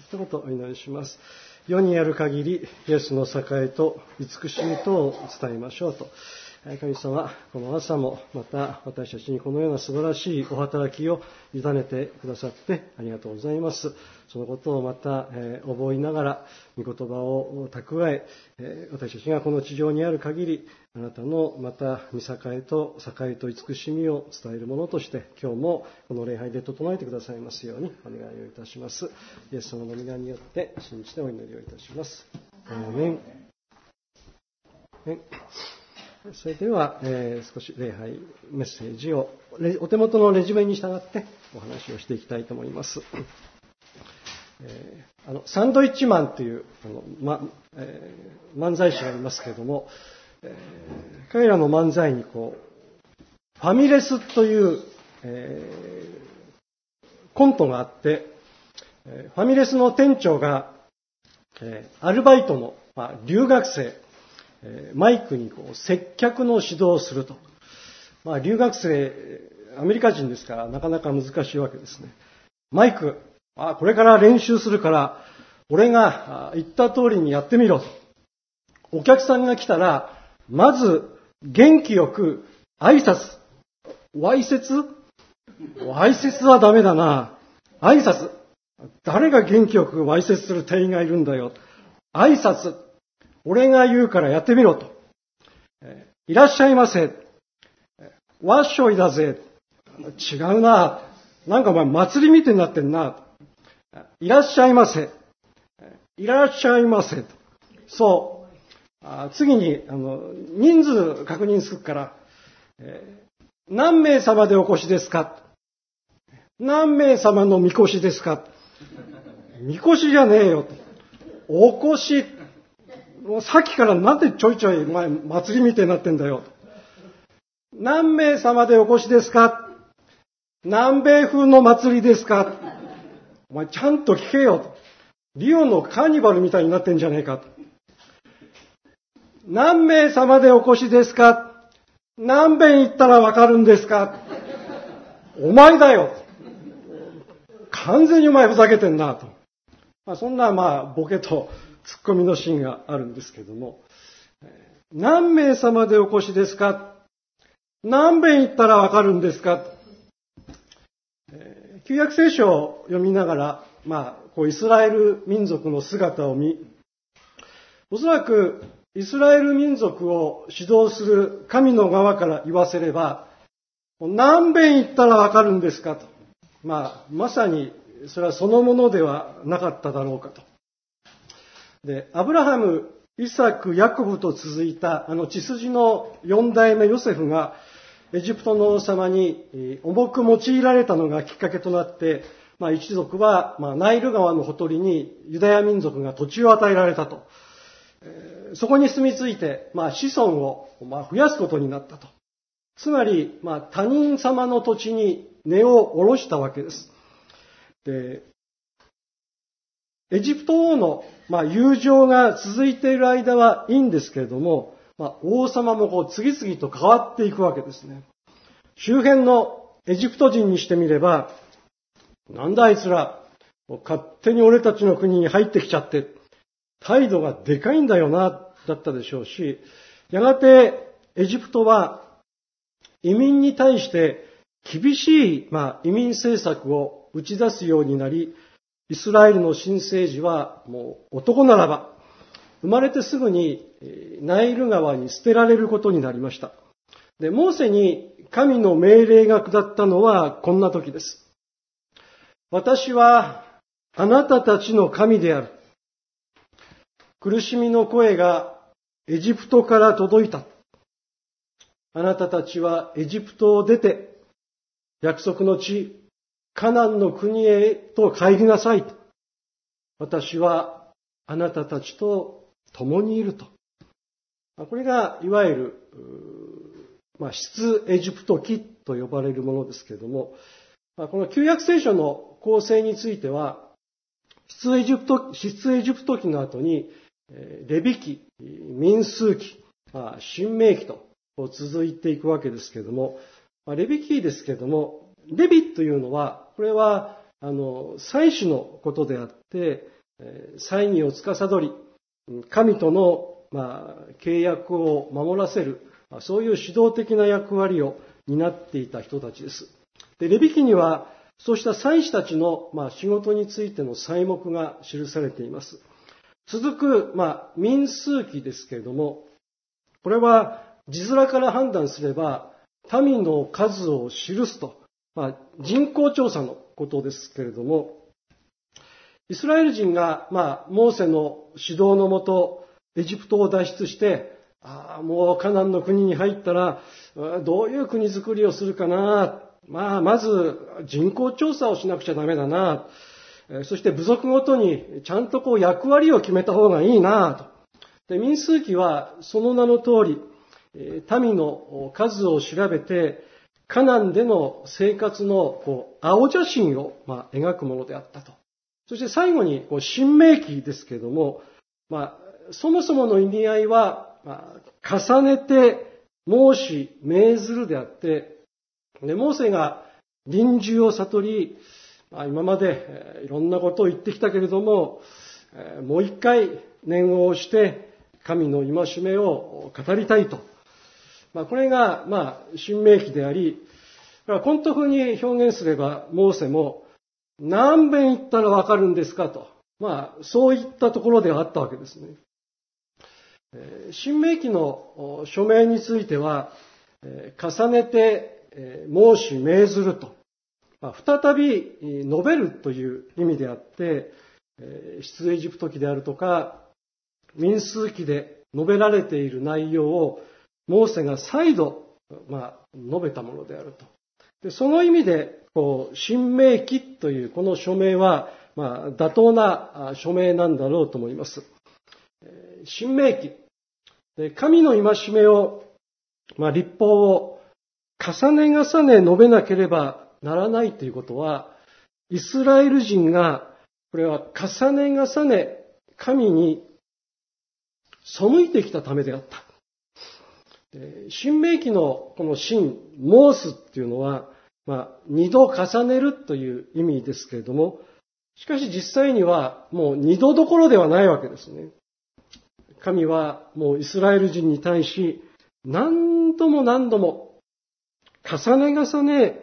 一言お祈りします。世にある限りイエスの栄えと慈しみとを伝えましょうと。神様、この朝もまた私たちにこのような素晴らしいお働きを委ねてくださってありがとうございます。そのことをまた、覚えながら御言葉を蓄え、私たちがこの地上にある限りあなたのまた御栄と慈しみを伝えるものとして今日もこの礼拝で整えてくださいますようにお願いをいたします。イエス様の皆によって信じてお祈りをいたします。アーメン。それでは、少し礼拝メッセージをお手元のレジュメに従ってお話をしていきたいと思います。サンドイッチマンという漫才師がいますけれども、彼らの漫才にファミレスという、コントがあって、ファミレスの店長が、アルバイトの、留学生マイクに接客の指導をすると。留学生、アメリカ人ですからなかなか難しいわけですね。マイク、これから練習するから、俺が言った通りにやってみろと。お客さんが来たら、まず元気よく挨拶。わいせつはダメだな。挨拶。誰が元気よくわいせつする店員がいるんだよ。挨拶。俺が言うからやってみろと。いらっしゃいませ。わっしょいだぜ。違うな。なんかお前祭りみたいになってんな。いらっしゃいませ。いらっしゃいませ。そう。次に、人数確認するから、何名様でお越しですか？何名様のみこしですか？みこしじゃねえよ。お越し。もうさっきからなんでちょいちょいお前祭りみたいになってんだよ。何名様でお越しですか？南米風の祭りですか？お前ちゃんと聞けよと。リオのカーニバルみたいになってんじゃねえかと。何名様でお越しですか？何遍言ったらわかるんですか？お前だよ。完全にお前ふざけてんなと。そんなボケとツッコミのシーンがあるんですけども、何名様でお越しですか？何遍言ったらわかるんですか？旧約聖書を読みながら、イスラエル民族の姿を見、おそらくイスラエル民族を指導する神の側から言わせれば、何遍言ったらわかるんですかと。まさにそれはそのものではなかっただろうかと。で、アブラハム、イサク、ヤコブと続いた血筋の4代目ヨセフがエジプトの王様に重く用いられたのがきっかけとなって、一族はナイル川のほとりにユダヤ民族が土地を与えられたと。そこに住み着いて、子孫を増やすことになったと。つまり、他人様の土地に根を下ろしたわけです。で、エジプト王の友情が続いている間はいいんですけれども、王様も次々と変わっていくわけですね。周辺のエジプト人にしてみれば、なんだあいつら、勝手に俺たちの国に入ってきちゃって、態度がでかいんだよな、だったでしょうし、やがてエジプトは移民に対して厳しい、移民政策を打ち出すようになり、イスラエルの新生児はもう男ならば、生まれてすぐにナイル川に捨てられることになりました。で、モーセに神の命令が下ったのはこんな時です。私はあなたたちの神である。苦しみの声がエジプトから届いた。あなたたちはエジプトを出て、約束の地、カナンの国へと帰りなさい。私はあなたたちと共にいると。これがいわゆる、出エジプト記と呼ばれるものですけれども、この旧約聖書の構成については、出エジプト記の後に、レビ記、民数記、申命記と続いていくわけですけれども、レビ記ですけれども、レビというのは、これは祭司のことであって、祭儀を司り、神との、契約を守らせる、そういう指導的な役割を担っていた人たちです。で、レビ記には、そうした祭司たちの、仕事についての細目が記されています。続く、民数記ですけれども、これは字面から判断すれば、民の数を記すと、人口調査のことですけれども、イスラエル人が、モーセの指導のもと、エジプトを脱出して、もうカナンの国に入ったら、どういう国づくりをするかな、まず人口調査をしなくちゃダメだな、そして部族ごとにちゃんと役割を決めた方がいいなと。で、民数記はその名の通り、民の数を調べて、カナンでの生活の青写真を描くものであったと。そして最後に新明記ですけれども、そもそもの意味合いは、重ねて申し命ずるであって、でモーセが臨終を悟り、今までいろんなことを言ってきたけれども、もう一回念を押して神の戒めを語りたいと。これが新明記であり、この風に表現すればモーセも何遍言ったらわかるんですかと。そういったところではあったわけですね。新明記の署名については、重ねて申し命ずると。再び述べるという意味であって、出エジプト記であるとか、民数記で述べられている内容を、モーセが再度、述べたものであると。でその意味で、新明記というこの署名は、妥当な署名なんだろうと思います。新明記。で神の戒めを、律法を重ね重ね述べなければならないということは、イスラエル人が、これは重ね重ね神に背いてきたためであった。新明記のこの新、申すっていうのは、二度重ねるという意味ですけれども、しかし実際にはもう二度どころではないわけですね。神はもうイスラエル人に対し、何度も何度も重ね重ね、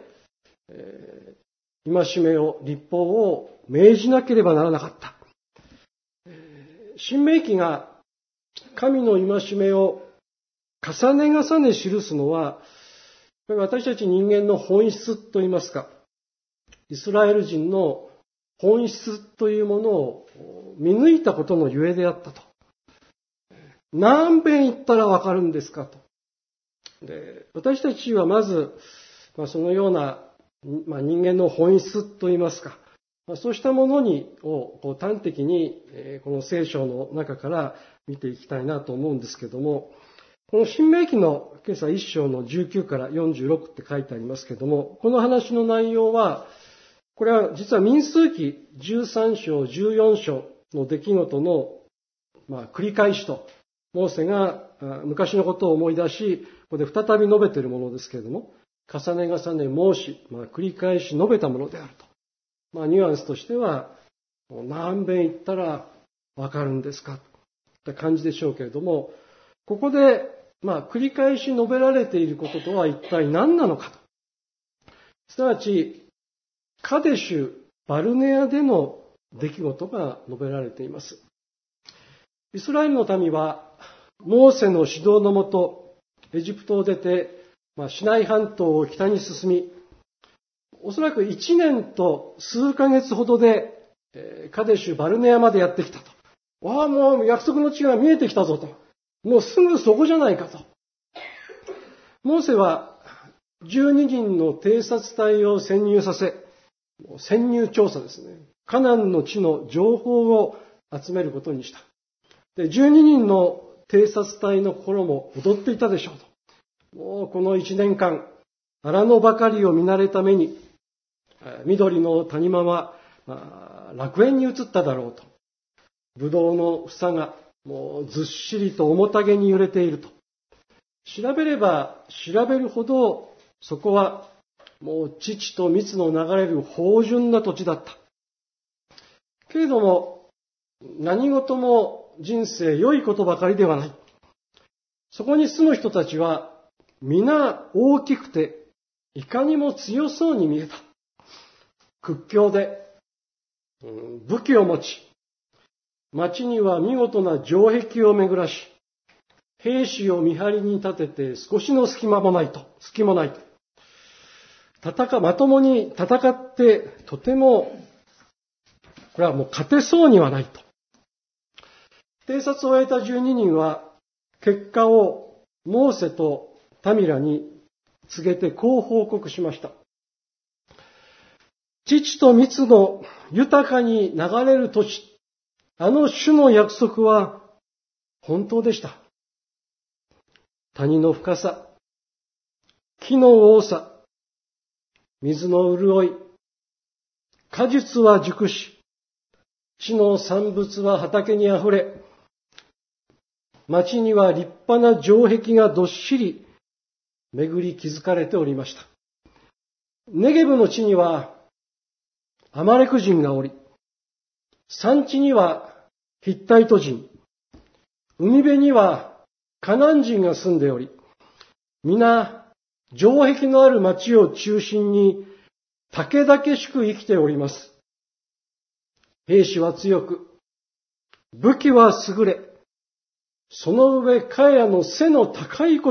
戒めを、律法を命じなければならなかった。新明記が神の戒めを重ね重ね記すのは、これ私たち人間の本質といいますか、イスラエル人の本質というものを見抜いたことのゆえであったと。何遍言ったらわかるんですかと。で私たちはまず、そのような、人間の本質といいますか、そうしたものを端的にこの聖書の中から見ていきたいなと思うんですけども、この新明記の今朝1章の19から46って書いてありますけども、この話の内容は、これは実は民数記13章、14章の出来事の、繰り返しと、モーセが昔のことを思い出し、ここで再び述べているものですけれども、重ね重ね申し、繰り返し述べたものであると。ニュアンスとしては、何遍言ったらわかるんですかって感じでしょうけれども、ここで、繰り返し述べられていることとは一体何なのかと。すなわち、カデシュ・バルネアでの出来事が述べられています。イスラエルの民は、モーセの指導のもと、エジプトを出て、シナイ半島を北に進み、おそらく1年と数ヶ月ほどで、カデシュ・バルネアまでやってきたと。もう約束の地が見えてきたぞと。もうすぐそこじゃないかと。モーセは12人の偵察隊を潜入させ、潜入調査ですね。カナンの地の情報を集めることにした。で、12人の偵察隊の心も躍っていたでしょうと。もうこの1年間、荒野ばかりを見慣れた目に、緑の谷間は、楽園に移っただろうと。ブドウの房がもうずっしりと重たげに揺れていると。調べれば調べるほど、そこはもう乳と蜜の流れる芳醇な土地だった。けれども、何事も人生良いことばかりではない。そこに住む人たちは、皆大きくて、いかにも強そうに見えた。屈強で、武器を持ち、町には見事な城壁を巡らし、兵士を見張りに立てて少しの隙もないと。まともに戦って、とても、これはもう勝てそうにはないと。偵察を終えた12人は、結果をモーセとタミラに告げてこう報告しました。乳と蜜の豊かに流れる土地、あの主の約束は本当でした。谷の深さ、木の多さ、水の潤い、果実は熟し、地の産物は畑にあふれ、町には立派な城壁がどっしり巡り築かれておりました。ネゲブの地にはアマレク人がおり、山地にはヒッタイト人、海辺にはカナン人が住んでおり、皆城壁のある町を中心にたけだけしく生きております。兵士は強く、武器は優れ、その上彼らの背の高いこと。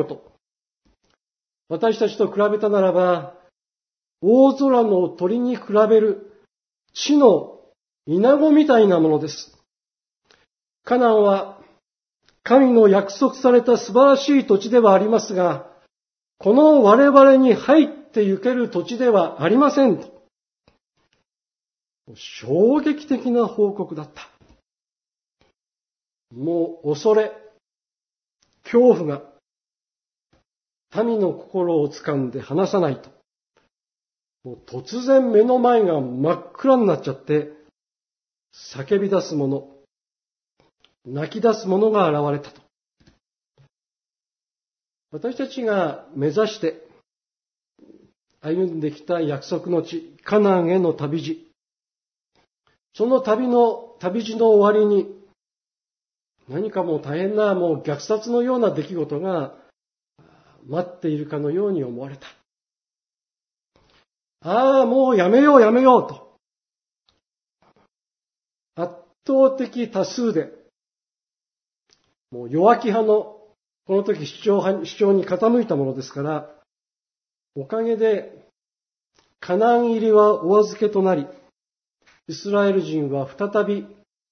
私たちと比べたならば、大空の鳥に比べる地の稲子みたいなものです。カナンは神の約束された素晴らしい土地ではありますが、この我々に入って行ける土地ではありませんと。衝撃的な報告だった。もう恐れ、恐怖が民の心を掴んで離さないと。もう突然目の前が真っ暗になっちゃって、叫び出す者、泣き出す者が現れたと。私たちが目指して歩んできた約束の地、カナンへの旅路。その旅路の終わりに、何かもう大変な虐殺のような出来事が待っているかのように思われた。もうやめようと。圧倒的多数で、もう弱気派の、この時主張に傾いたものですから、おかげでカナン入りはお預けとなり、イスラエル人は再び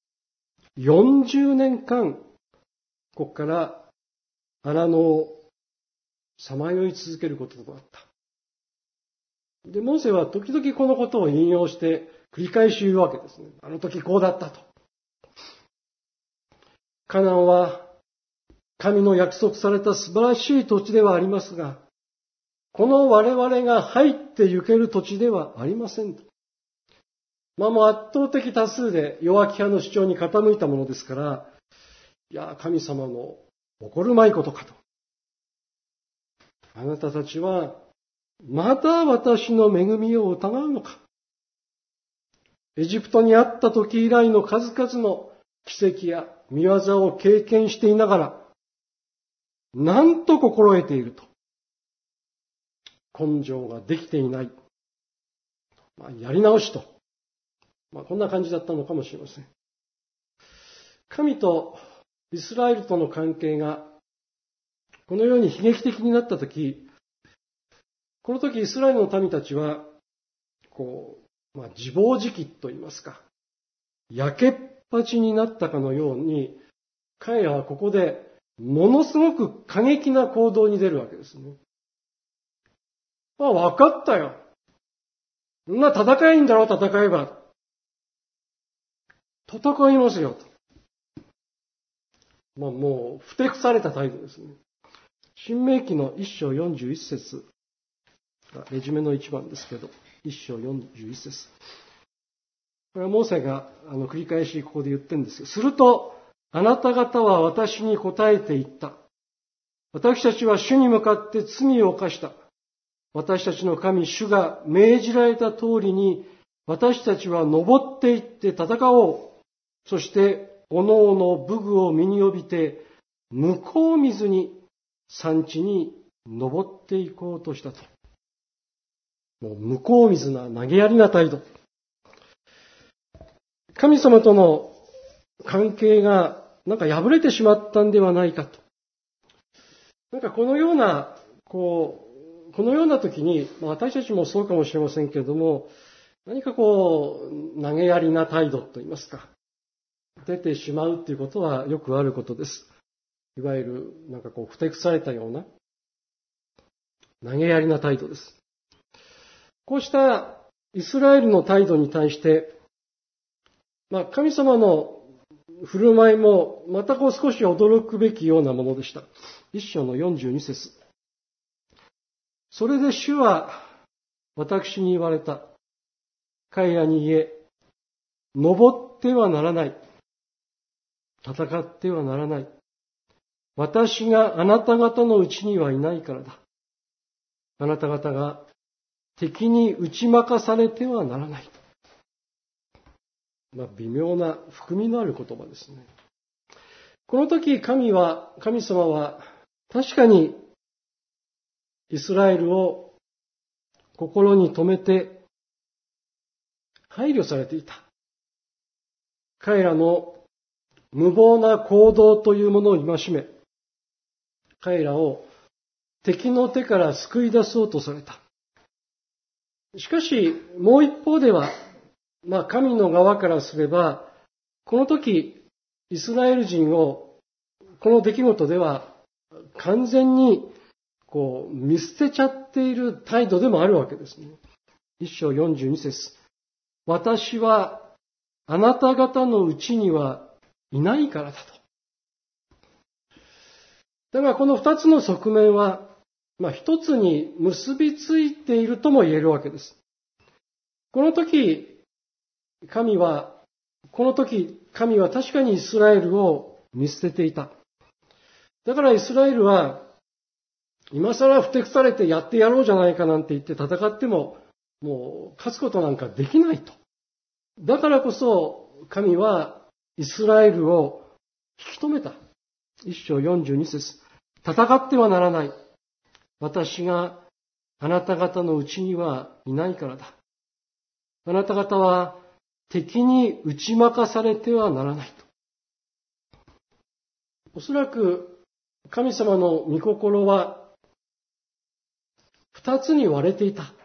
40年間、ここから荒野をさまよい続けることとなった。で、モーセは時々このことを引用して繰り返し言うわけですね。あの時こうだったと。カナンは神の約束された素晴らしい土地ではありますが、この我々が入って行ける土地ではありませんと。もう圧倒的多数で弱気派の主張に傾いたものですから、神様の怒るまいことかと。あなたたちはまだ私の恵みを疑うのか。エジプトにあった時以来の数々の奇跡や見業を経験していながら、なんと心得ていると。根性ができていない。やり直しと。こんな感じだったのかもしれません。神とイスラエルとの関係がこのように悲劇的になったとき、この時イスラエルの民たちは、自暴自棄と言いますか、焼けっぱちになったかのように、彼らはここでものすごく過激な行動に出るわけですね。分かったよ。そんな戦いんだろ、戦えば。戦いますよと。もうふてくされた態度ですね。申命記の1章41節がレジュメの一番ですけど、1章41節。これはモーセが繰り返しここで言ってるんですよ。すると、あなた方は私に答えて言った。私たちは主に向かって罪を犯した。 私たちの神主が命じられた通りに、私たちは登っていって戦おう。そして、おのおの武具を身に帯びて、向こう水に山地に登っていこうとしたと。もう向こう水な投げやりな態度。神様との関係がなんか破れてしまったんではないかと。なんかこのような時に、私たちもそうかもしれませんけれども、何か投げやりな態度といいますか、出てしまうということはよくあることです。いわゆるふてくされたような投げやりな態度です。こうしたイスラエルの態度に対して、神様の振る舞いもまた少し驚くべきようなものでした。一章の42節。それで主は私に言われた。彼らに言え、登ってはならない。戦ってはならない。私があなた方のうちにはいないからだ。あなた方が敵に打ち負かされてはならない。微妙な含みのある言葉ですね。この時神様は確かにイスラエルを心に留めて配慮されていた。彼らの無謀な行動というものを戒め、彼らを敵の手から救い出そうとされた。しかし、もう一方では、神の側からすれば、この時、イスラエル人を、この出来事では、完全に、見捨てちゃっている態度でもあるわけですね。一章42節。私は、あなた方のうちにはいないからだと。だからこの二つの側面は、一つに結びついているとも言えるわけです。この時、神は確かにイスラエルを見捨てていた。だからイスラエルは、今更ふてくされてやってやろうじゃないかなんて言って戦っても、もう勝つことなんかできないと。だからこそ神はイスラエルを引き止めた。一章42節。戦ってはならない。私があなた方のうちにはいないからだ。あなた方は敵に打ち負かされてはならないと。おそらく神様の御心は二つに割れていた。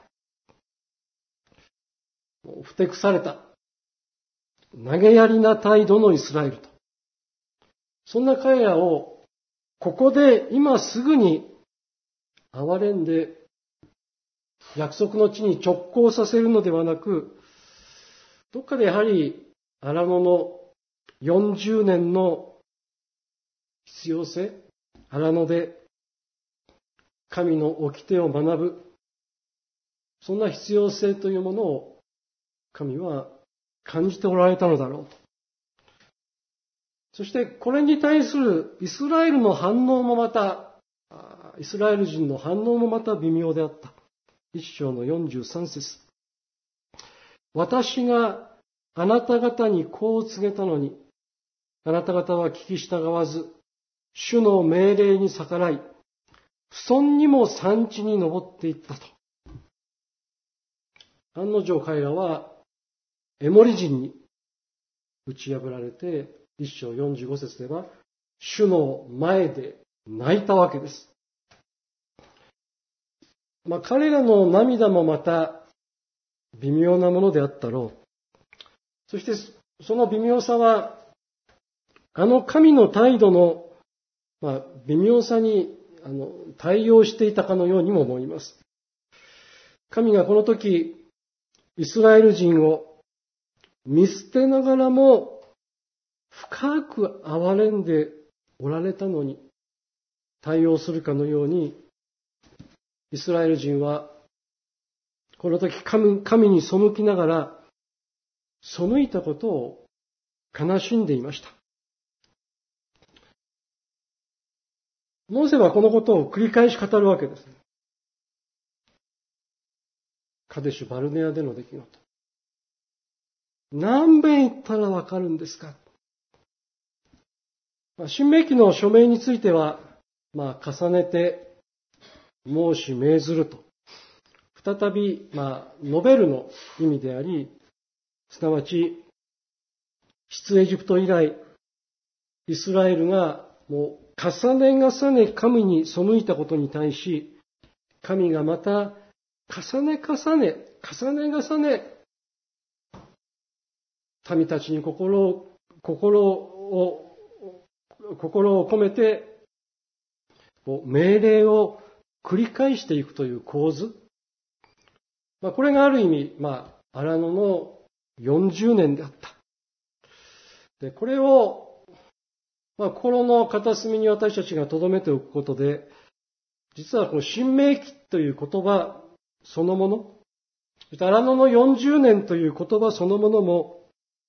ふてくされた。投げやりな態度のイスラエルと。そんな彼らをここで今すぐに憐れんで約束の地に直行させるのではなく、どっかでやはり荒野の40年の必要性、荒野で神の掟を学ぶ、そんな必要性というものを神は感じておられたのだろうと。そしてこれに対するイスラエルの反応もまた、イスラエル人の反応もまた微妙であった。一章の43節。私があなた方にこう告げたのに、あなた方は聞き従わず、主の命令に逆らい、不遜にも山地に登っていったと。案の定彼らはエモリ人に打ち破られて、一章45節では、主の前で泣いたわけです。彼らの涙もまた微妙なものであったろう。そしてその微妙さは、神の態度の、微妙さに対応していたかのようにも思います。神がこの時、イスラエル人を見捨てながらも深く憐れんでおられたのに対応するかのように、イスラエル人はこの時神に背きながら背いたことを悲しんでいました。モーセはこのことを繰り返し語るわけです。 カデシュ・バルネアでの出来事。何遍言ったらわかるんですか。新明記の署名については、重ねて申し命ずると。再び、述べるの意味であり、すなわち、出エジプト以来、イスラエルがもう重ね重ね神に背いたことに対し、神がまた重ね重ね民たちに心を込めて命令を繰り返していくという構図。これがある意味、荒野の40年であった。で、これを、心の片隅に私たちが留めておくことで、実はこの新明記という言葉そのもの、荒野の40年という言葉そのものも、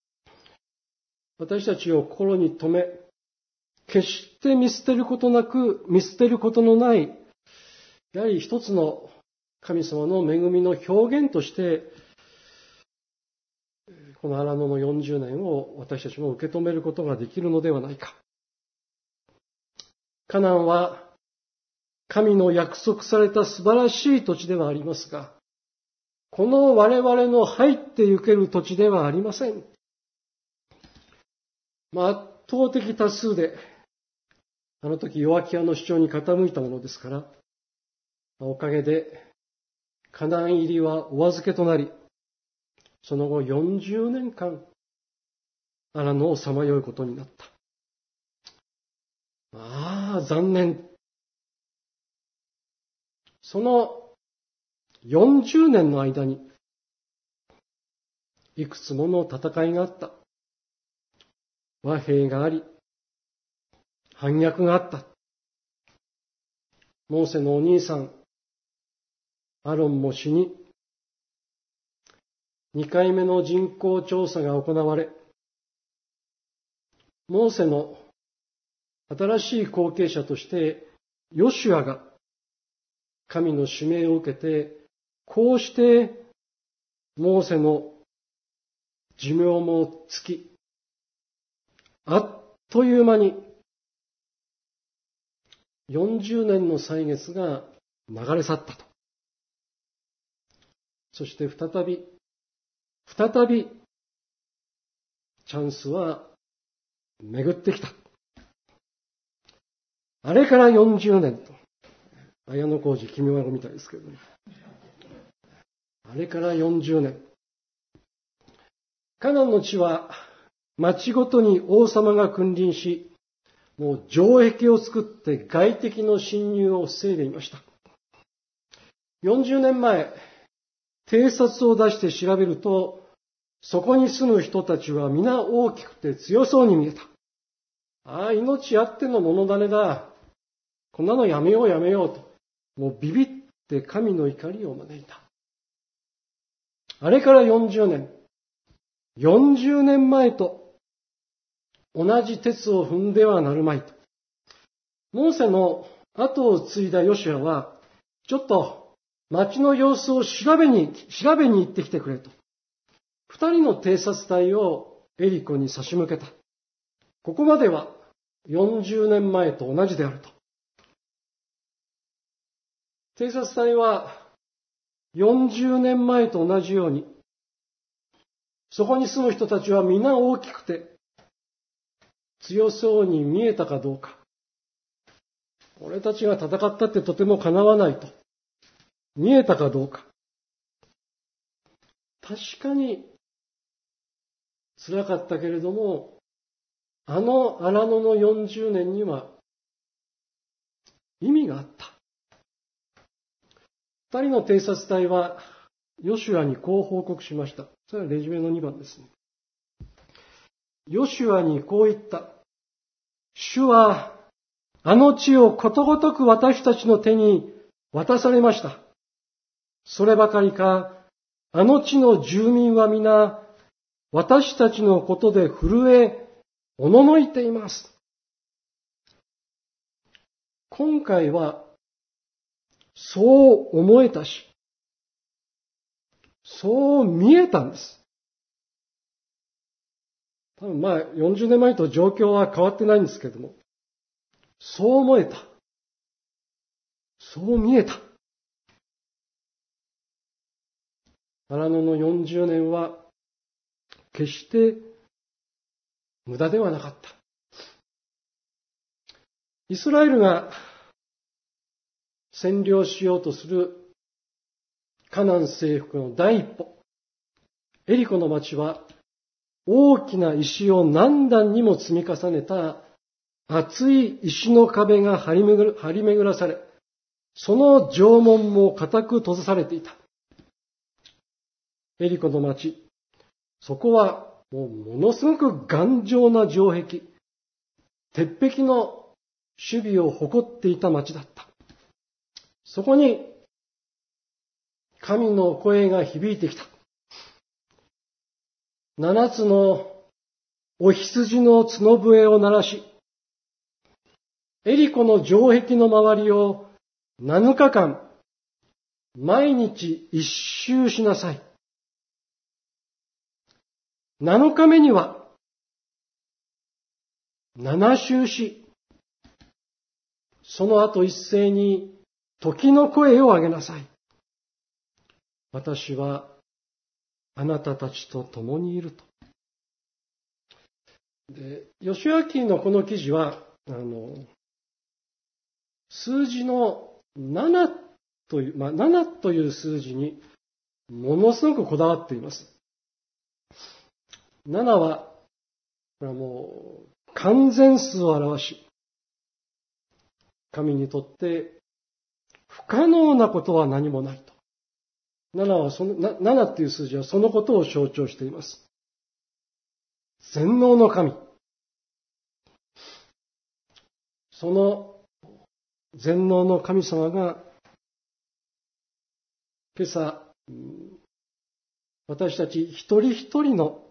私たちを心に留め、決して見捨てることのない、やはり一つの神様の恵みの表現として、この荒野の40年を私たちも受け止めることができるのではないか。カナンは神の約束された素晴らしい土地ではありますが、この我々の入って行ける土地ではありません。圧倒的多数で、あの時ヨアキアの主張に傾いたものですから、おかげでカナン入りはお預けとなり、その後40年間、荒野をさまようことになった。残念。その40年の間に、いくつもの戦いがあった。和平があり、反逆があった。モーセのお兄さん、アロンも死に、2回目の人口調査が行われ、モーセの新しい後継者として、ヨシュアが神の指名を受けて、こうしてモーセの寿命も尽き、あっという間に40年の歳月が流れ去ったと。そして再びチャンスは巡ってきた。あれから40年と。綾小路君はみたいですけどね。あれから40年。カナンの地は町ごとに王様が君臨し、もう城壁を作って外敵の侵入を防いでいました。40年前、偵察を出して調べると、そこに住む人たちは皆大きくて強そうに見えた。命あってのもの種だ。こんなのやめようと。もうビビって神の怒りを招いた。あれから40年。40年前と同じ鉄を踏んではなるまいと。モーセの後を継いだヨシュアは、ちょっと町の様子を調べに行ってきてくれと。2人の偵察隊をエリコに差し向けた。ここまでは40年前と同じであると。偵察隊は40年前と同じように、そこに住む人たちは皆大きくて強そうに見えたかどうか。俺たちが戦ったってとてもかなわないと見えたかどうか。確かに辛かったけれども、荒野の40年には意味があった。2人の偵察隊はヨシュアにこう報告しました。それはレジュメの2番ですね。ヨシュアにこう言った。主はあの地をことごとく私たちの手に渡されました。そればかりか、あの地の住民は皆私たちのことで震え、おののいています。今回はそう思えたし、 そう見えたんです。多分40年前と状況は変わってないんですけども、そう思えた。そう見えた。荒野の40年は決して無駄ではなかった。イスラエルが占領しようとするカナン征服の第一歩、エリコの町は大きな石を何段にも積み重ねた厚い石の壁が張り巡らされ、その城門も固く閉ざされていた。エリコの町、そこはものすごく頑丈な城壁、鉄壁の守備を誇っていた町だった。そこに神の声が響いてきた。7つのお羊の角笛を鳴らし、エリコの城壁の周りを7日間、毎日一周しなさい。7日目には、7周し、その後一斉に時の声を上げなさい。私はあなたたちと共にいると。で、義明のこの記事は、数字の7という、7という数字にものすごくこだわっています。7は、これはもう完全数を表し、神にとって不可能なことは何もないと。7っていう数字はそのことを象徴しています。全能の神。その全能の神様が今朝、私たち一人一人の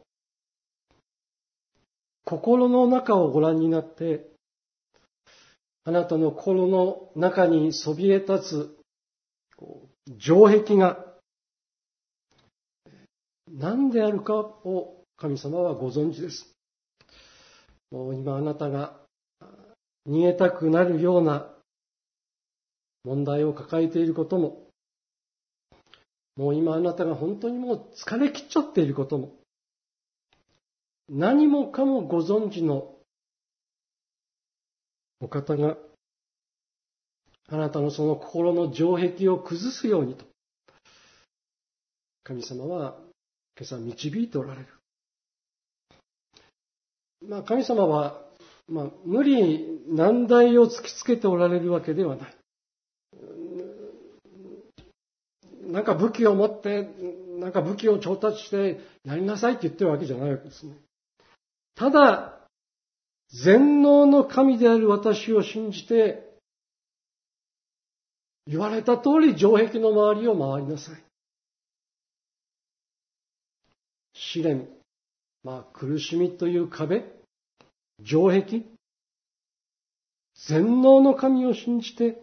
心の中をご覧になって、あなたの心の中にそびえ立つ城壁が何であるかを神様はご存知です。もう今あなたが逃げたくなるような問題を抱えていることも、もう今あなたが本当にもう疲れ切っちゃっていることも、何もかもご存知のお方があなたのその心の城壁を崩すようにと神様は今朝導いておられる。神様は、無理難題を突きつけておられるわけではない。なんか武器を持って、なんか武器を調達してやりなさいって言ってるわけじゃないわけですね。ただ、全能の神である私を信じて、言われた通り城壁の周りを回りなさい。試練、苦しみという壁、城壁、全能の神を信じて、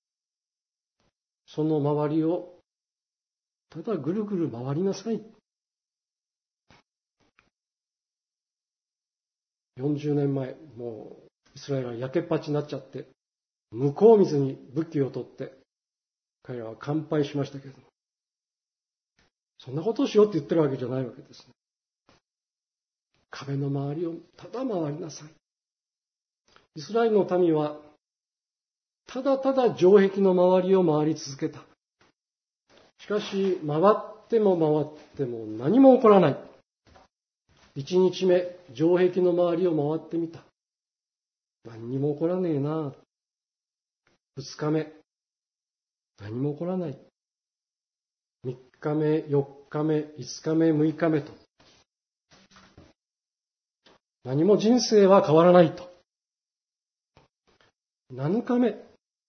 その周りをただぐるぐる回りなさい。40年前、もうイスラエルは焼けっぱちになっちゃって、向こう水に武器を取って、彼らは乾杯しましたけれども、そんなことをしようって言ってるわけじゃないわけですね。壁の周りをただ回りなさい。イスラエルの民は、ただただ城壁の周りを回り続けた。しかし、回っても回っても何も起こらない。1日目、城壁の周りを回ってみた。何にも起こらねえな。2日目、何も起こらない。3日目、4日目、5日目、6日目と。何も人生は変わらないと。7日目。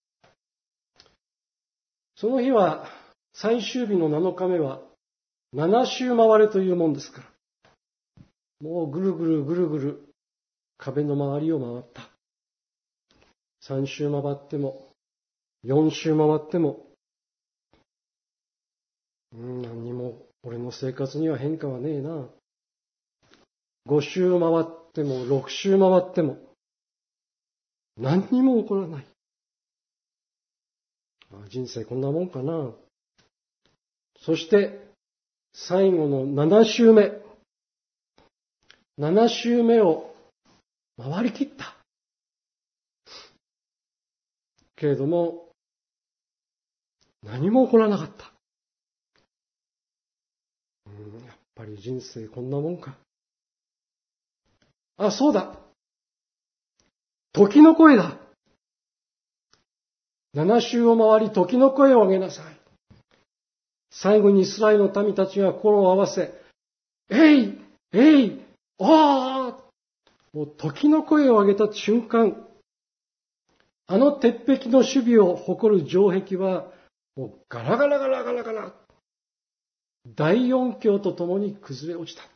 その日は、最終日の7日目は、7周回れというもんですから。もうぐるぐるぐるぐる壁の周りを回った。3周回っても、4周回っても、何にも俺の生活には変化はねえな。5周回っても6周回っても何にも起こらない。人生こんなもんかな。そして最後の7周目。7周目を回り切った。けれども何も起こらなかった。やっぱり人生こんなもんか。そうだ。時の声だ。7周を回り時の声を上げなさい。最後にイスラエルの民たちが心を合わせ、えいえいもう時の声を上げた瞬間、あの鉄壁の守備を誇る城壁はもうガラガラガラガラガラ、大音響とともに崩れ落ちた。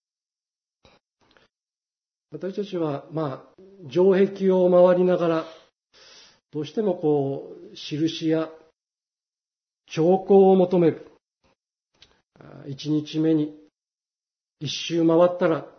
私たちは城壁を回りながらどうしても印や兆候を求める。1日目に1周回ったら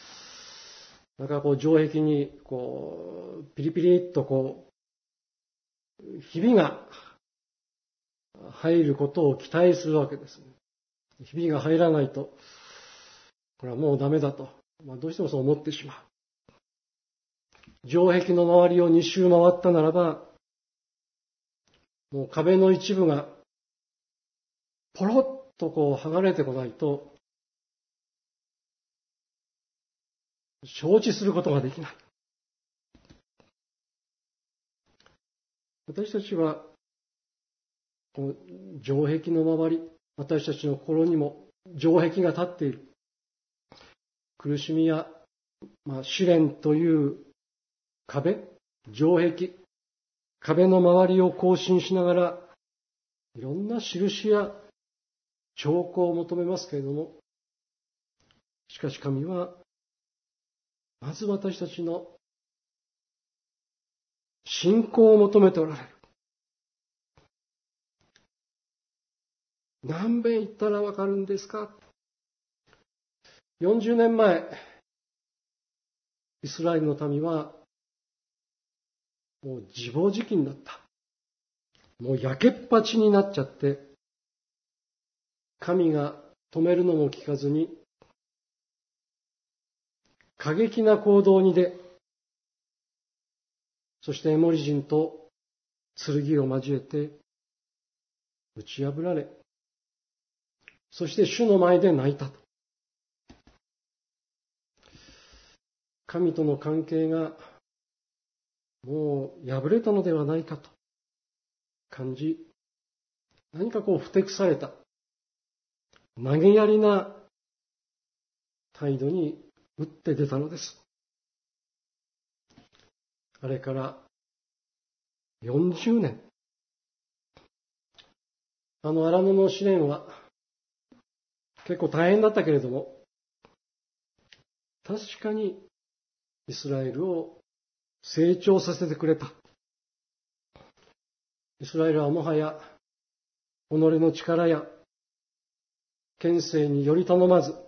城壁にピリピリっとひびが入ることを期待するわけですね。ひびが入らないとこれはもうダメだと、どうしてもそう思ってしまう。城壁の周りを2周回ったならば、もう壁の一部がポロッと剥がれてこないと承知することができない。私たちはこの城壁の周り、私たちの心にも城壁が立っている。苦しみや、試練という壁、城壁、壁の周りを行進しながら、いろんな印や兆候を求めますけれども、しかし神は、まず私たちの信仰を求めておられる。何遍言ったらわかるんですか？ 40 年前、イスラエルの民は、もう自暴自棄になった。もう焼けっぱちになっちゃって、神が止めるのも聞かずに、過激な行動に出、そしてエモリ人と剣を交えて打ち破られ、そして主の前で泣いたと。神との関係がもう破れたのではないかと感じ、何かふてくされた、投げやりな態度に打って出たのです。あれから40年。荒野の試練は結構大変だったけれども、確かにイスラエルを成長させてくれた。イスラエルはもはや己の力や権勢により頼まず、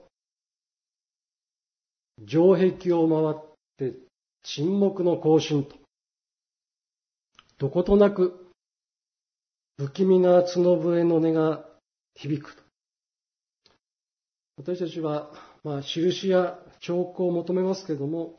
城壁を回って沈黙の行進と、どことなく不気味な角笛の音が響くと。私たちは印や兆候を求めますけれども、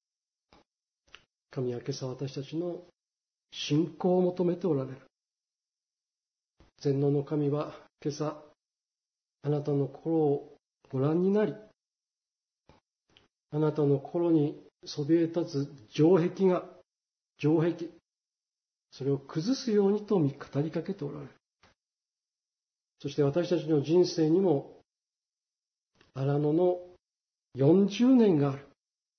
神は今朝私たちの信仰を求めておられる。全能の神は今朝あなたの心をご覧になり、あなたの心にそびえ立つ城壁、それを崩すようにと語りかけておられる。そして私たちの人生にも荒野の40年がある。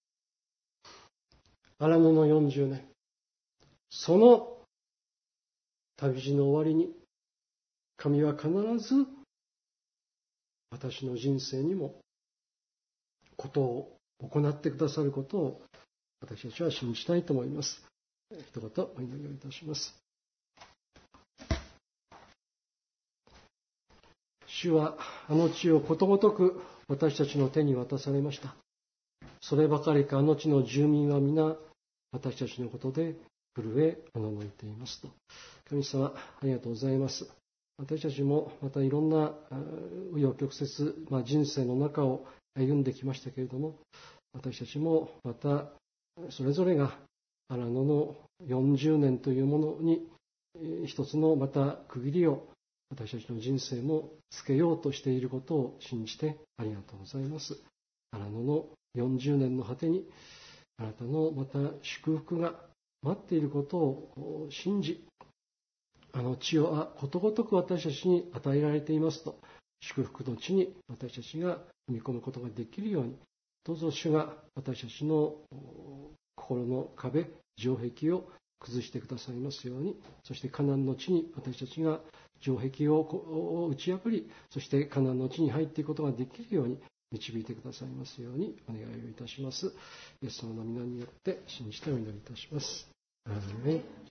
荒野の40年。その旅路の終わりに、神は必ず私の人生にもことを行ってくださることを私たちは信じたいと思います。一言お祈りをいたします。 主はあの地をことごとく私たちの手に渡されました。そればかりかあの地の住民は皆私たちのことで震えおののいていますと。神様、ありがとうございます。私たちもまたいろんな紆余曲折、人生の中を歩んできましたけれども、私たちもまたそれぞれが荒野の40年というものに一つのまた区切りを私たちの人生もつけようとしていることを信じてありがとうございます。荒野の40年の果てにあなたのまた祝福が待っていることを信じ、あの地をことごとく私たちに与えられていますと、祝福の地に私たちが踏み込むことができるように、どうぞ主が私たちの心の壁、城壁を崩してくださいますように、そしてカナンの地に私たちが城壁を打ち破り、そしてカナンの地に入っていくことができるように導いてくださいますようにお願いをいたします。イエス様の皆によって信じてお祈りいたします。アーメン。